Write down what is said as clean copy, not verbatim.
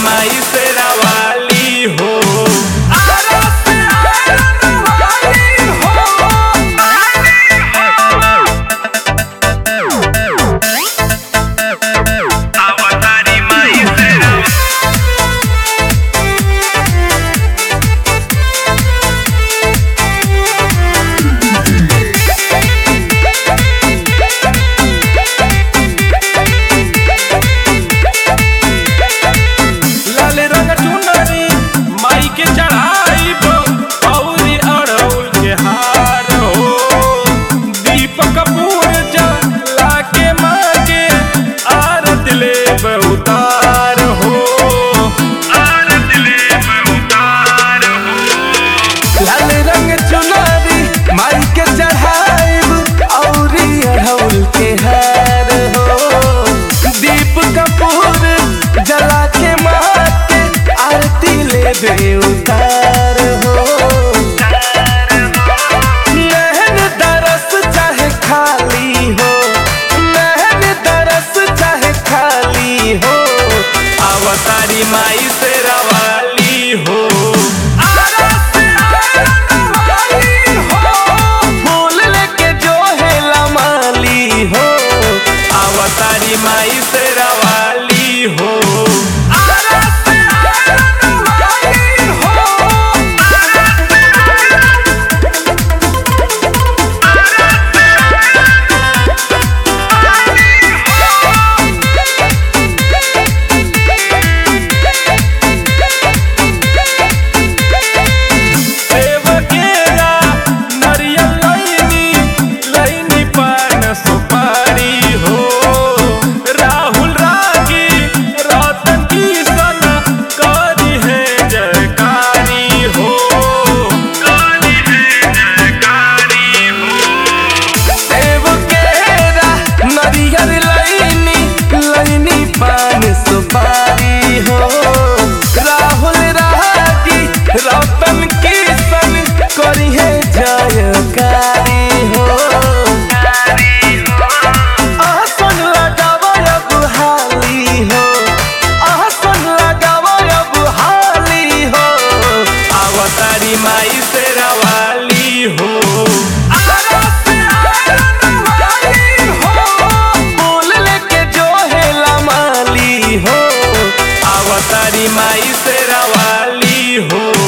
माई शेरा वाली हो। उतार हो नहन दरस चाहे खाली हो, नहन दरस चाहे खाली हो, अवतारी माई शेरा वाली हो। फूल लेके जो है लमाली हो, अवतारी माई शेरा वाली हो। सुपारी हो राहुल रागी रतन किशन करी है जयकारी हो। आसन लगावो अब हाली हो, आसन लगावो अब हाली हो, अवतारी माई शेरा वाली हो। हो अवतारी माई शेरा वाली हो।